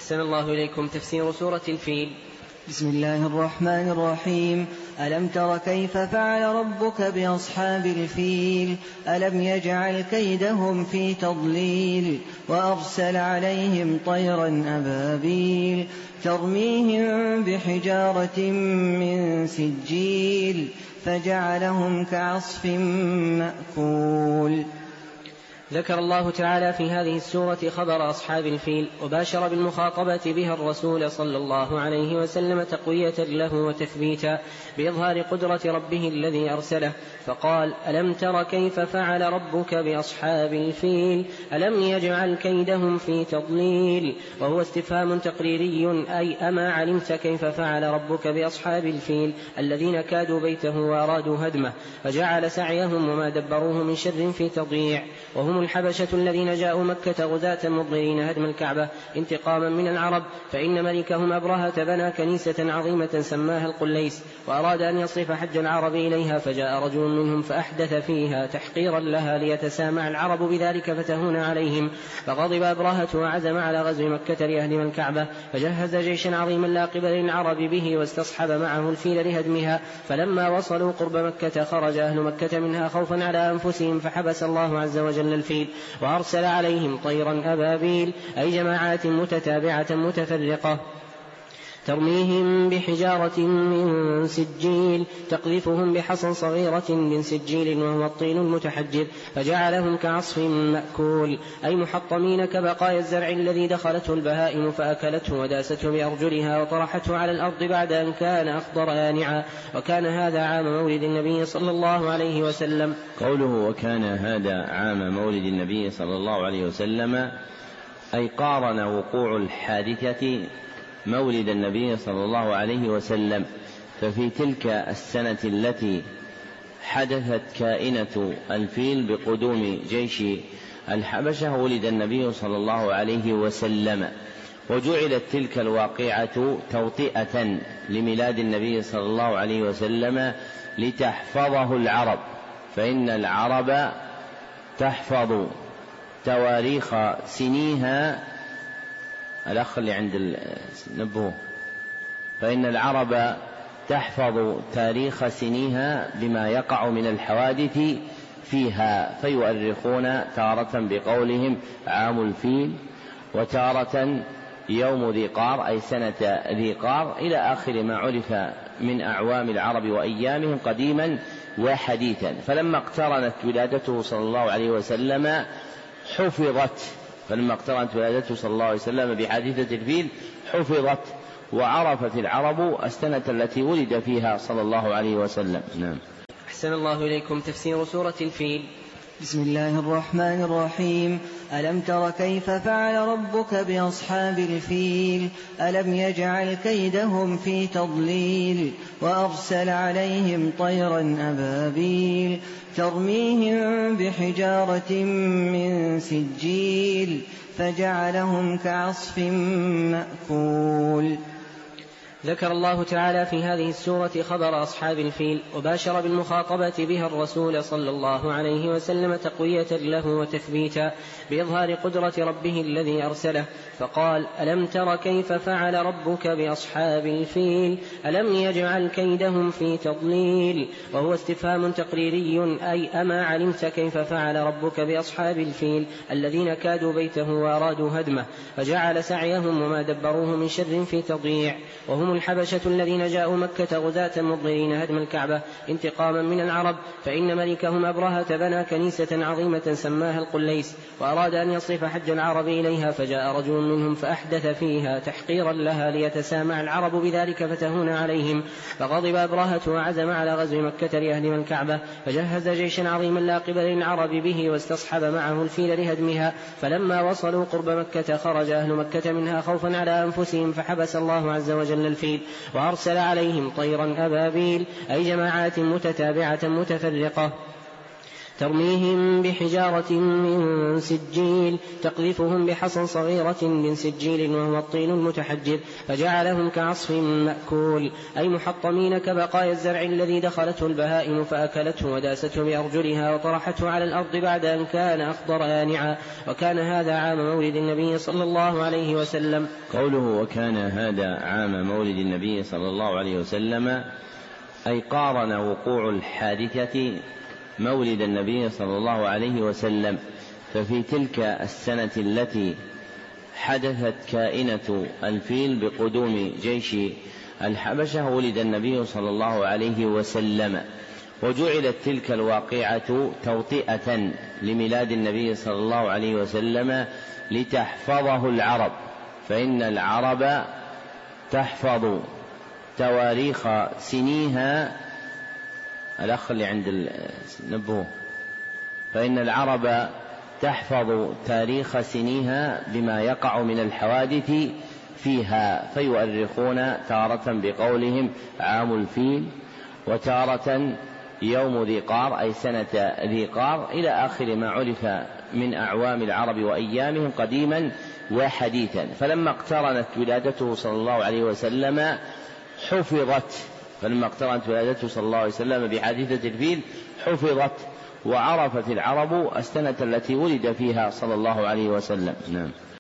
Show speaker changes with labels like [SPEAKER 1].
[SPEAKER 1] أحسن الله إليكم. تفسير سورة الفيل.
[SPEAKER 2] بسم الله الرحمن الرحيم. ألم تر كيف فعل ربك بأصحاب الفيل ألم يجعل كيدهم في تضليل وأرسل عليهم طيرا أبابيل ترميهم بحجارة من سجيل فجعلهم كعصف مأكول.
[SPEAKER 1] ذكر الله تعالى في هذه السورة خبر أصحاب الفيل، وباشر بالمخاطبة بها الرسول صلى الله عليه وسلم تقوية له وتثبيتا بإظهار قدرة ربه الذي أرسله، فقال: ألم تر كيف فعل ربك بأصحاب الفيل ألم يجعل كيدهم في تضليل، وهو استفهام تقريري أي أما علمت كيف فعل ربك بأصحاب الفيل الذين كادوا بيته وأرادوا هدمه فجعل سعيهم وما دبروه من شر في تضييع، وهم الحبشة الذين جاءوا مكة غزاة مضطرين هدم الكعبة انتقاما من العرب، فإن ملكهم أبرهة بنى كنيسة عظيمة سماها القليس، وأراد أن يصرف حج العرب إليها، فجاء رجل منهم فأحدث فيها تحقيرا لها ليتسامع العرب بذلك فتهون عليهم، فغضب أبرهة وعزم على غزو مكة ليهدم الكعبة، فجهز جيشا عظيما لا قبل للعرب به واستصحب معه الفيل لهدمها، فلما وصلوا قرب مكة خرج أهل مكة منها خوفا على أنفسهم، فحبس الله عز وجل الفيل وأرسل عليهم طيرا أبابيل أي جماعات متتابعة متفرقة ترميهم بحجارة من سجيل تقذفهم بحصى صغيرة من سجيل وهو الطين المتحجر فجعلهم كعصف مأكول أي محطمين كبقايا الزرع الذي دخلته البهائم فأكلته وداسته بأرجلها وطرحته على الأرض بعد أن كان أخضر يانعا. وكان هذا عام مولد النبي صلى الله عليه وسلم.
[SPEAKER 3] قوله وكان هذا عام مولد النبي صلى الله عليه وسلم أي قارن وقوع الحادثة مولد النبي صلى الله عليه وسلم، ففي تلك السنة التي حدثت كائنة الفيل بقدوم جيش الحبشة ولد النبي صلى الله عليه وسلم، وجعلت تلك الواقعة توطئة لميلاد النبي صلى الله عليه وسلم لتحفظه العرب، فإن العرب تحفظ تواريخ سنيها. الأخ اللي عند نبوه، فإن العرب تحفظ تاريخ سنيها بما يقع من الحوادث فيها، فيؤرخون تارة بقولهم عام الفيل، وتارة يوم ذي قار أي سنة ذي قار، إلى آخر ما عرف من أعوام العرب وأيامهم قديما وحديثا. فلما اقترنت ولادته صلى الله عليه وسلم صلى الله عليه وسلم بحادثة الفيل حفظت، وعرفت العرب السنة التي ولد فيها صلى الله عليه وسلم. نعم.
[SPEAKER 1] أحسن الله إليكم. تفسير سورة الفيل.
[SPEAKER 2] بسم الله الرحمن الرحيم. ألم تر كيف فعل ربك بأصحاب الفيل ألم يجعل كيدهم في تضليل وأرسل عليهم طيرا أبابيل ترميهم بحجارة من سجيل فجعلهم كعصف مأكول.
[SPEAKER 1] ذكر الله تعالى في هذه السورة خبر أصحاب الفيل، وباشر بالمخاطبة بها الرسول صلى الله عليه وسلم تقوية له وتثبيتا بإظهار قدرة ربه الذي أرسله، فقال: ألم تر كيف فعل ربك بأصحاب الفيل ألم يجعل كيدهم في تضليل، وهو استفهام تقريري أي أما علمت كيف فعل ربك بأصحاب الفيل الذين كادوا بيته وأرادوا هدمه فجعل سعيهم وما دبروه من شر في تضييع، وهم الحبشة الذين جاءوا مكة غزاة مضطرين هدم الكعبة انتقاما من العرب، فإن ملكهم أبرهة بنى كنيسة عظيمة سماها القليس، وأراد أن يصرف حج العرب إليها، فجاء رجل منهم فأحدث فيها تحقيرا لها ليتسامع العرب بذلك فتهون عليهم، فغضب أبرهة وعزم على غزو مكة ليهدم الكعبة، فجهز جيشا عظيما لا قبل للعرب به واستصحب معه الفيل لهدمها، فلما وصلوا قرب مكة خرج أهل مكة منها خوفا على أنفسهم، فحبس الله عز وجل الفيل وأرسل عليهم طيرا أبابيل أي جماعات متتابعة متفرقة ترميهم بحجارة من سجيل تقذفهم بحصى صغيرة من سجيل وهو الطين المتحجر فجعلهم كعصف مأكول أي محطمين كبقايا الزرع الذي دخلته البهائم فأكلته وداسته بأرجلها وطرحته على الأرض بعد أن كان أخضر يانعا. وكان هذا عام مولد النبي صلى الله عليه وسلم.
[SPEAKER 3] قوله وكان هذا عام مولد النبي صلى الله عليه وسلم أي قارن وقوع الحادثة مولد النبي صلى الله عليه وسلم. ففي تلك السنة التي حدثت كائنة الفيل بقدوم جيش الحبشة ولد النبي صلى الله عليه وسلم، وجعلت تلك الواقعة توطئة لميلاد النبي صلى الله عليه وسلم لتحفظه العرب، فإن العرب تحفظ تواريخ سنيها. الأخ اللي عند نبوه، فإن العرب تحفظ تاريخ سنيها بما يقع من الحوادث فيها، فيؤرخون تارة بقولهم عام الفيل، وتارة يوم ذي قار أي سنة ذي قار، إلى آخر ما عرف من أعوام العرب وأيامهم قديما وحديثا. فلما اقترنت ولادته صلى الله عليه وسلم بحادثة الفيل حفظت، وعرفت العرب السنة التي ولد فيها صلى الله عليه وسلم. نعم.